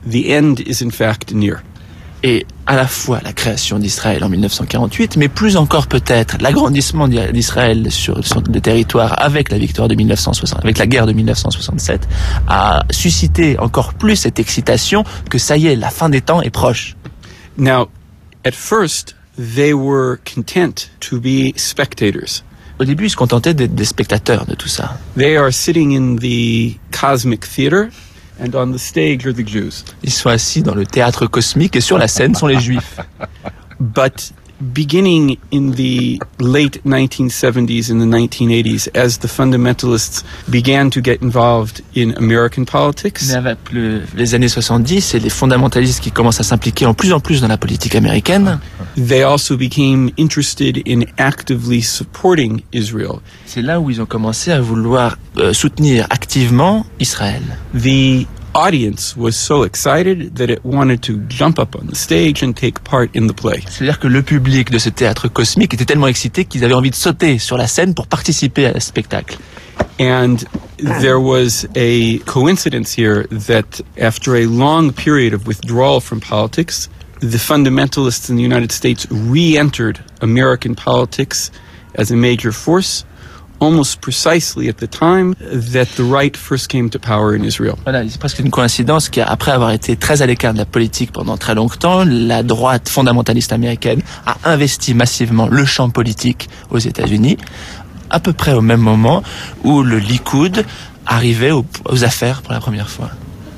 the end is in fact near. Et à la fois la création d'Israël en 1948, mais plus encore peut-être l'agrandissement d'Israël sur le territoire avec la victoire de 1960, avec la guerre de 1967, a suscité encore plus cette excitation que ça y est, la fin des temps est proche. Now, at first, they were content to be spectators. Au début, ils se contentaient d'être des spectateurs de tout ça. They are sitting in the cosmic theater. And on the stage are the Jews. Ils sont assis dans le théâtre cosmique et sur la scène sont les Juifs. But beginning in the late 1970s and the 1980s, as the fundamentalists began to get involved in American politics, mais avec les années 70 et les fondamentalistes qui commencent à s'impliquer en plus dans la politique américaine, they also became interested in actively supporting Israel. C'est là où ils ont commencé à vouloir soutenir activement Israël. The audience was so excited that it wanted to jump up on the stage and take part in the play. C'est-à-dire que le public de ce théâtre cosmique était tellement excité qu'ils avaient envie de sauter sur la scène pour participer à ce spectacle. And there was a coincidence here that after a long period of withdrawal from politics, the fundamentalists in the United States re-entered American politics as a major force, almost precisely at the time that the right first came to power in Israel. Voilà, c'est presque une coïncidence qu'après avoir été très à l'écart de la politique pendant très longtemps, la droite fondamentaliste américaine a investi massivement le champ politique aux États-Unis, à peu près au même moment où le Likoud arrivait aux affaires pour la première fois.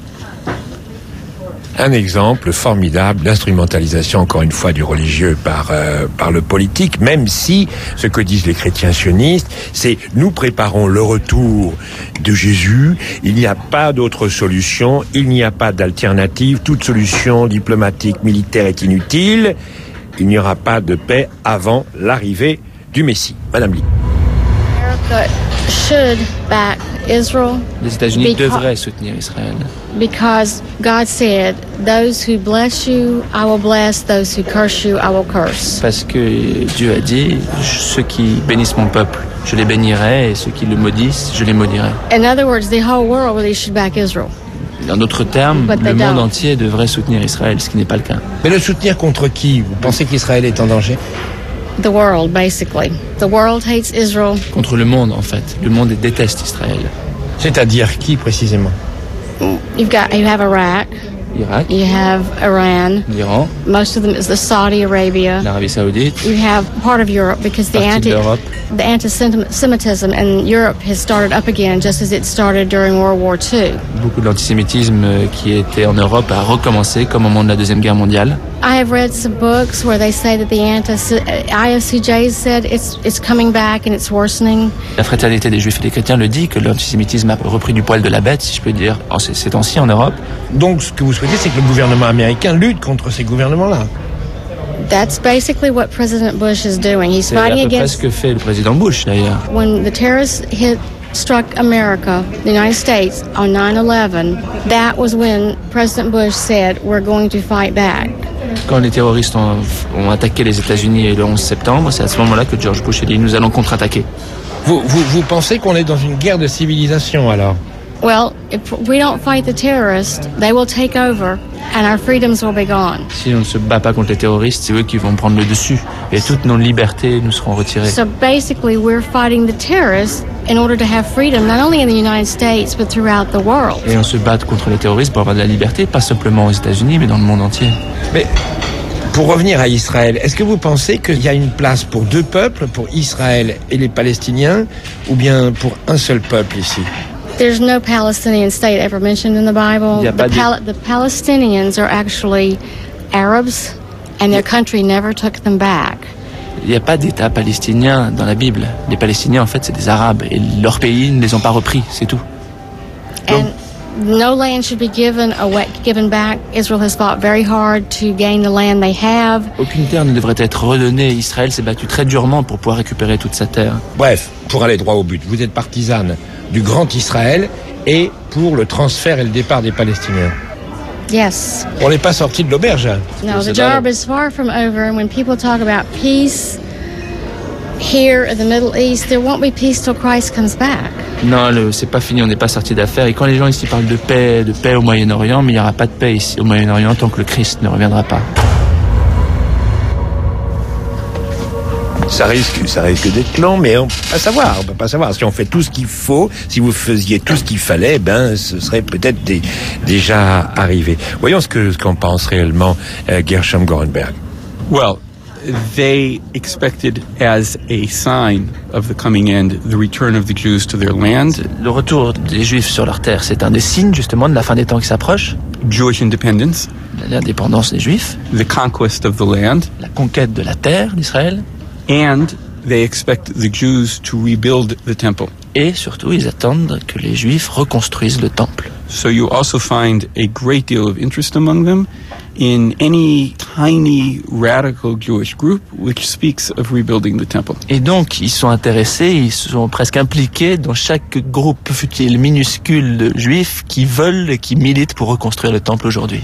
Un exemple formidable d'instrumentalisation, encore une fois, du religieux par le politique, même si ce que disent les chrétiens sionistes, c'est « nous préparons le retour de Jésus, il n'y a pas d'autre solution, il n'y a pas d'alternative, toute solution diplomatique, militaire est inutile, il n'y aura pas de paix avant l'arrivée du Messie ». Madame Lee. Should back Israel. Les États-Unis devraient soutenir Israël. Because God said, "Those who bless you, I will bless; those who curse you, I will curse." Parce que Dieu a dit, ceux qui bénissent mon peuple, je les bénirai, et ceux qui le maudissent, je les maudirai. In other words, the whole world really should back Israel. En d'autres termes, le monde entier devrait soutenir Israël, ce qui n'est pas le cas. Mais le soutenir contre qui? Vous pensez qu'Israël est en danger? The world, basically. The world hates Israel. Contre le monde, en fait. Le monde déteste Israël. C'est-à-dire qui, précisément? You have Iraq. Irak. You have Iran. L'Iran. Most of them is the Saudi Arabia. L'Arabie Saoudite. You have part of Europe because the anti-Semitism in Europe has started up again just as it started during World War II. Beaucoup de l'antisémitisme qui était en Europe a recommencé comme au moment de la Deuxième Guerre mondiale. I have read some books where they say that the IFCJ said it's coming back and it's worsening. La fraternité des Juifs et des chrétiens le dit que l'antisémitisme a repris du poil de la bête, si je peux dire, ces temps-ci en Europe. Donc ce que vous souhaitez, c'est que le gouvernement américain lutte contre ces gouvernements-là. That's basically what President Bush is doing. He's fighting against. C'est à peu près ce que fait le président Bush, d'ailleurs. When the terrorists struck America, the United States, on 9/11, that was when President Bush said, "We're going to fight back." Quand les terroristes ont attaqué les États-Unis le 11 septembre, c'est à ce moment-là que George Bush a dit « Nous allons contre-attaquer ». Vous pensez qu'on est dans une guerre de civilisation, alors? Well, if we don't fight the terrorists, they will take over and our freedoms will be gone. Si on ne se bat pas contre les terroristes, c'est eux qui vont prendre le dessus et toutes nos libertés nous seront retirées. So basically, we're fighting the terrorists in order to have freedom, not only in the United States, but throughout the world. Et on se bat contre les terroristes pour avoir de la liberté, pas simplement aux États-Unis, mais dans le monde entier. Mais pour revenir à Israël, est-ce que vous pensez qu'il y a une place pour deux peuples, pour Israël et les Palestiniens, ou bien pour un seul peuple ici? There's no Palestinian state ever mentioned in the Bible. The Palestinians are actually Arabs, and their country never took them back. Il n'y a pas d'État palestinien dans la Bible. Les Palestiniens, en fait, c'est des Arabes, et leur pays ne les ont pas repris, c'est tout. And no land should be given back. Israel has fought very hard to gain the land they have. Aucune terre ne devrait être redonnée. Israël s'est battu très durement pour pouvoir récupérer toute sa terre. Bref, pour aller droit au but, vous êtes partisane du grand Israël et pour le transfert et le départ des Palestiniens. Yes. On n'est pas sorti de l'auberge. No, the job is far from over. And when people talk about peace here in the Middle East, there won't be peace till Christ comes back. Non, c'est pas fini, on n'est pas sorti d'affaire. Et quand les gens ici parlent de paix au Moyen-Orient, mais il n'y aura pas de paix ici au Moyen-Orient tant que le Christ ne reviendra pas. Ça risque d'être long, mais on peut pas savoir. Si on fait tout ce qu'il faut, si vous faisiez tout ce qu'il fallait, ce serait peut-être déjà arrivé. Voyons ce qu'en pense réellement Gershom Gorenberg. Well, they expected as a sign of the coming end the return of the Jews to their land. Le retour des Juifs sur leur terre, c'est un des signes justement de la fin des temps qui s'approche. Jewish independence. L'indépendance des Juifs. The conquest of the land. La conquête de la terre d'Israël. And they expect the Jews to rebuild the temple. Et surtout, ils attendent que les Juifs reconstruisent le temple. So you also find a great deal of interest among them in any tiny radical Jewish group which speaks of rebuilding the temple. Et donc, ils sont intéressés, ils sont presque impliqués dans chaque groupe, fut-il minuscule, de Juifs qui veulent et qui militent pour reconstruire le temple aujourd'hui.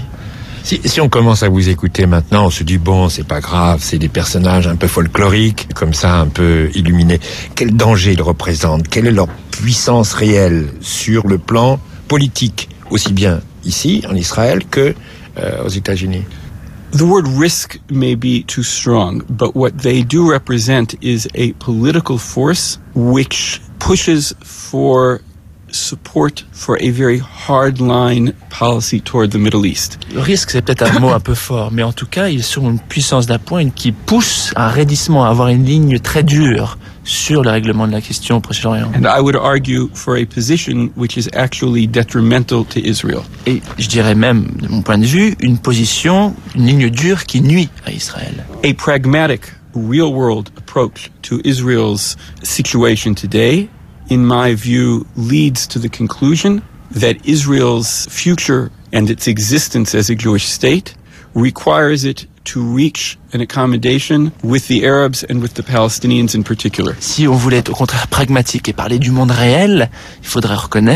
Si on commence à vous écouter maintenant, on se dit bon, c'est pas grave, c'est des personnages un peu folkloriques, comme ça, un peu illuminés. Quel danger ils représentent? Quelle est leur puissance réelle sur le plan politique, aussi bien ici, en Israël, que aux États-Unis? The word risk may be too strong, but what they do represent is a political force which pushes for support for a very hard-line policy toward the Middle East. Le risque, c'est peut-être un mot un peu fort, mais en tout cas, ils sont une puissance d'appoint qui pousse à un raidissement, à avoir une ligne très dure sur le règlement de la question au Proche-Orient. And I would argue for a position which is actually detrimental to Israel. Et je dirais même, de mon point de vue, une ligne dure qui nuit à Israël. A pragmatic, real-world approach to Israel's situation today, in my view, leads to the conclusion that Israel's future and its existence as a Jewish state requires it to reach an accommodation with the Arabs and with the Palestinians in particular. Si on voulait être au contraire pragmatique et parler du monde réel, il faudrait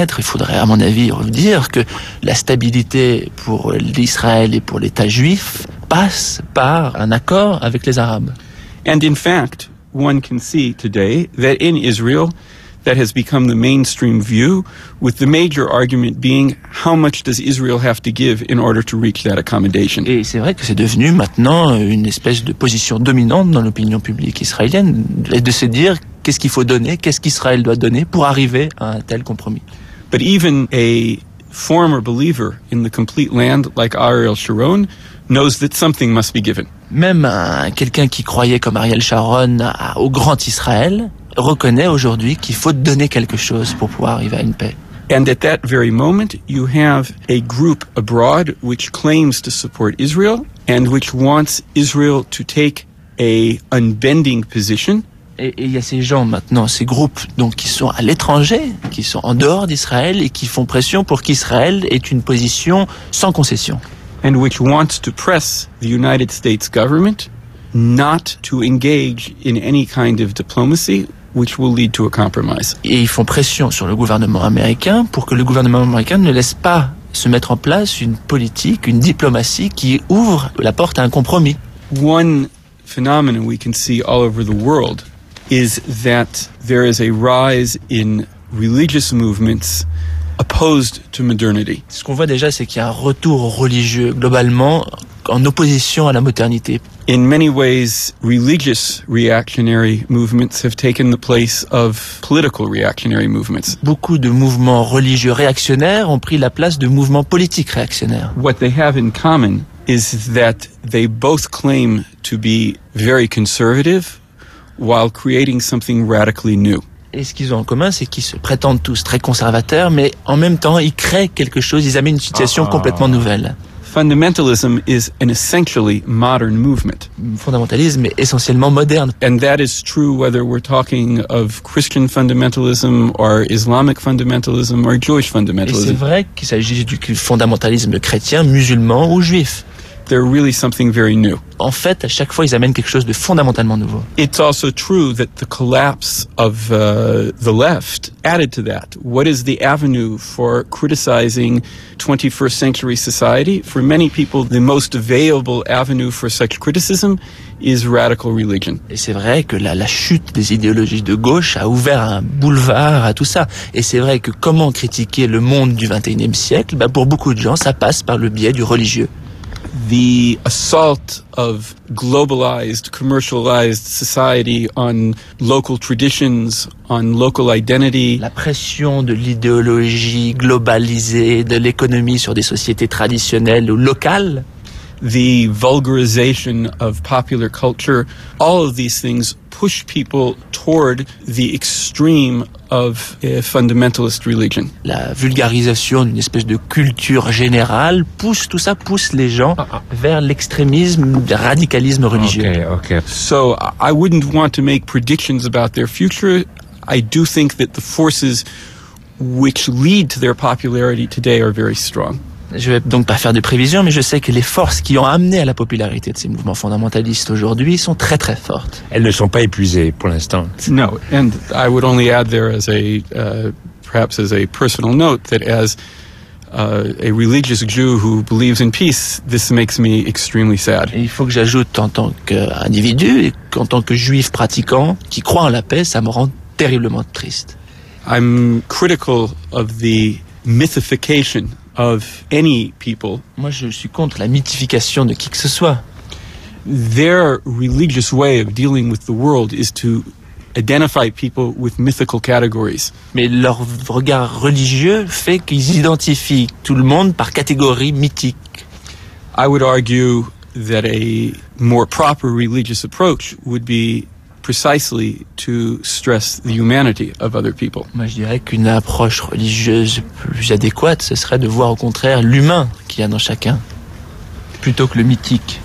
à mon avis dire que la stabilité pour l'Israël et pour l'État juif passe par un accord avec les Arabes. And in fact, one can see today that in Israel, that has become the mainstream view, with the major argument being how much does Israel have to give in order to reach that accommodation. Et c'est vrai que c'est devenu maintenant une espèce de position dominante dans l'opinion publique israélienne, de se dire qu'est-ce qu'il faut donner, qu'est-ce qu'Israël doit donner pour arriver à un tel compromis. But even a former believer in the complete land like Ariel Sharon knows that something must be given. Même quelqu'un qui croyait comme Ariel Sharon au grand Israël reconnaît aujourd'hui qu'il faut donner quelque chose pour pouvoir arriver à une paix. And at that very moment, you have a group abroad which claims to support Israel and which wants Israel to take a unbending position. Et il y a ces gens maintenant, ces groupes donc qui sont à l'étranger, qui sont en dehors d'Israël et qui font pression pour qu'Israël ait une position sans concession. And which wants to press the United States government not to engage in any kind of diplomacy which will lead to a compromise. Et ils font pression sur le gouvernement américain pour que le gouvernement américain ne laisse pas se mettre en place une politique, une diplomatie qui ouvre la porte à un compromis. One phenomenon we can see all over the world is that there is a rise in religious movements opposed to modernity. Ce qu'on voit déjà, c'est qu'il y a un retour religieux globalement en opposition à la modernité. In many ways, religious reactionary movements have taken the place of political reactionary movements. Beaucoup de mouvements religieux réactionnaires ont pris la place de mouvements politiques réactionnaires. What they have in common is that they both claim to be very conservative while creating something radically new. Et ce qu'ils ont en commun, c'est qu'ils se prétendent tous très conservateurs, mais en même temps, ils créent quelque chose, ils amènent une situation complètement nouvelle. Fundamentalism is an essentially modern movement. Le fondamentalisme est essentiellement moderne. And that is true whether we're talking of Christian fundamentalism or Islamic fundamentalism or Jewish fundamentalism. Et c'est vrai qu'il s'agit du fondamentalisme chrétien, musulman ou juif. they're really something very new. En fait, à chaque fois, ils amènent quelque chose de fondamentalement nouveau. It's also true that the collapse of the left added to that. What is the avenue for criticizing 21st century society? For many people, the most available avenue for such criticism is radical religion. Et c'est vrai que la chute des idéologies de gauche a ouvert un boulevard à tout ça. Et c'est vrai que comment critiquer le monde du 21e siècle, pour beaucoup de gens, ça passe par le biais du religieux. The assault of globalized, commercialized society on local traditions, on local identity. La pression de l'idéologie globalisée, de l'économie sur des sociétés traditionnelles ou locales. The vulgarization of popular culture, all of these things push people toward the extreme of a fundamentalist religion. La vulgarisation d'une espèce de culture générale pousse les gens vers l'extrémisme, le radicalisme religieux. Okay. So I wouldn't want to make predictions about their future. I do think that the forces which lead to their popularity today are very strong. Je vais donc pas faire de prévisions, mais je sais que les forces qui ont amené à la popularité de ces mouvements fondamentalistes aujourd'hui sont très très fortes. Elles ne sont pas épuisées pour l'instant. No, and I would only add there as perhaps as a personal note that as a religious Jew who believes in peace, this makes me extremely sad. Et il faut que j'ajoute en tant qu'individu et qu'en tant que juif pratiquant qui croit en la paix, ça me rend terriblement triste. I'm critical of the mythification of any people. Moi, je suis contre la mythification de qui que ce soit. Their religious way of dealing with the world is to identify people with mythical categories. Mais leur regard religieux fait qu'ils identifient tout le monde par catégorie mythique. I would argue that a more proper religious approach would be precisely to stress the humanity of other people. Moi, je dirais qu'une approche religieuse plus adéquate, ce serait de voir au contraire l'humain qu'il y a dans chacun, plutôt que le mythique.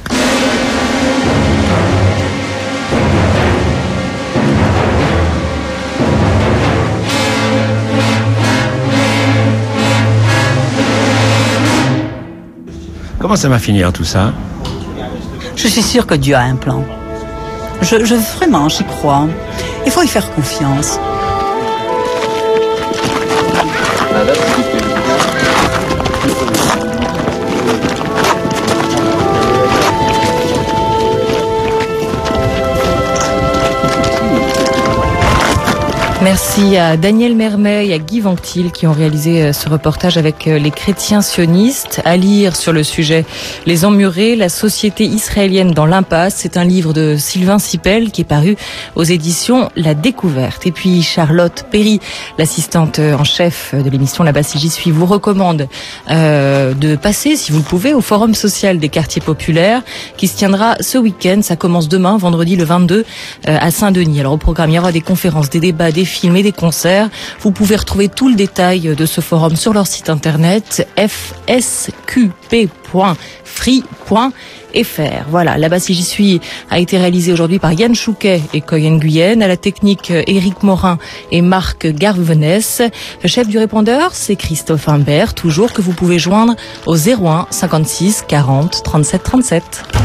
Comment ça va finir tout ça? Je suis sûre que Dieu a un plan. Vraiment, j'y crois. Il faut y faire confiance. Merci à Daniel Mermet et à Guy Vanctil qui ont réalisé ce reportage avec les chrétiens sionistes. À lire sur le sujet Les Emmurés, la société israélienne dans l'impasse. C'est un livre de Sylvain Sipel qui est paru aux éditions La Découverte. Et puis Charlotte Perry, l'assistante en chef de l'émission Là-bas si j'y suis, vous recommande de passer, si vous le pouvez, au Forum social des quartiers populaires qui se tiendra ce week-end. Ça commence demain, vendredi le 22 à Saint-Denis. Alors au programme, il y aura des conférences, des débats, des films et des concerts. Vous pouvez retrouver tout le détail de ce forum sur leur site internet fsqp.free.fr. Voilà, Là-bas si j'y suis a été réalisé aujourd'hui par Yann Chouquet et Coyen Guyenne, à la technique Éric Morin et Marc Garvenès. Le chef du répondeur, c'est Christophe Imbert, toujours que vous pouvez joindre au 01 56 40 37 37.